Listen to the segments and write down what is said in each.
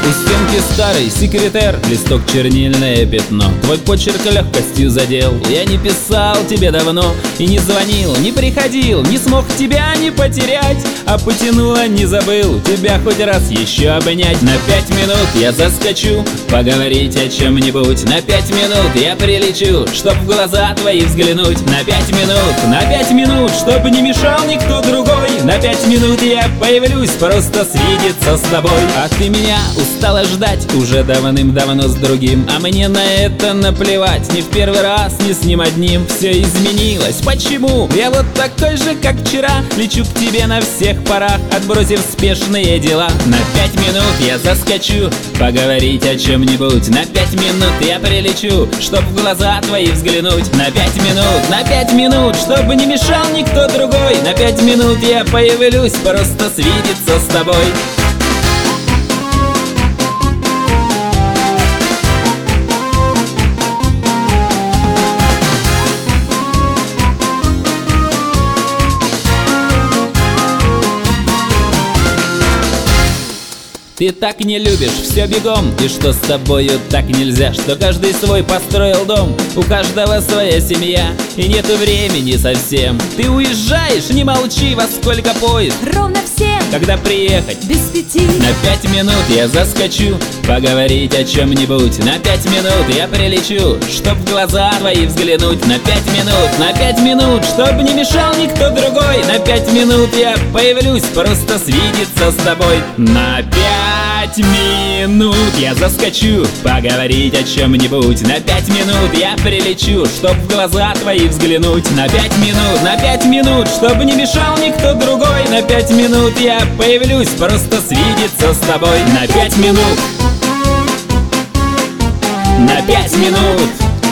У стенки старый секретер, листок чернильное пятно. Твой почерк легкостью задел. Я не писал тебе давно и не звонил, не приходил, не смог тебя не потерять. А потянуло, не забыл тебя хоть раз еще обнять. На 5 минут я заскочу поговорить о чем-нибудь. На 5 минут я прилечу, чтоб в глаза твои взглянуть. На 5 минут, чтоб не мешал никто другой. На 5 минут я появлюсь, просто свидеться с тобой. А ты меня устала ждать уже давным-давно с другим. А мне на это наплевать, не в первый раз, не с ним одним. Все изменилось, почему? Я вот такой же, как вчера, лечу к тебе на всех парах, отбросив спешные дела. На 5 минут я заскочу поговорить о чем-нибудь. На 5 минут я прилечу, чтоб в глаза твои взглянуть. На 5 минут, чтобы не мешал никто другой. На 5 минут я появлюсь, просто свидеться с тобой. Ты так не любишь, все бегом, и что с тобою так нельзя, что каждый свой построил дом, у каждого своя семья, и нету времени совсем. Ты уезжаешь, не молчи, во сколько поезд? Ровно в 7. Когда приехать? Без 5. На 5 минут я заскочу поговорить о чем-нибудь. На 5 минут я прилечу, чтоб в глаза твои взглянуть. На 5 минут, чтоб не мешал никто другой. На 5 минут я появлюсь, просто свидеться с тобой. На 5 минут я заскочу поговорить о чем-нибудь. На 5 минут я прилечу, чтоб в глаза твои взглянуть. На 5 минут, чтоб не мешал никто другой. На 5 минут я появлюсь, просто свидеться с тобой. На 5 минут. На 5 минут.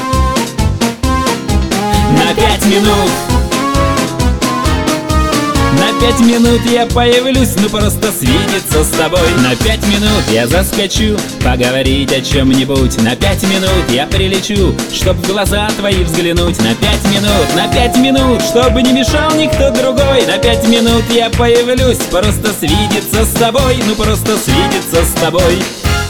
На 5 минут. На 5 минут я появлюсь, ну просто свидеться с тобой. На 5 минут я заскочу поговорить о чем-нибудь. На 5 минут я прилечу, чтоб в глаза твои взглянуть. На 5 минут, чтобы не мешал никто другой. На 5 минут я появлюсь, просто свидеться с тобой, ну просто свидеться с тобой.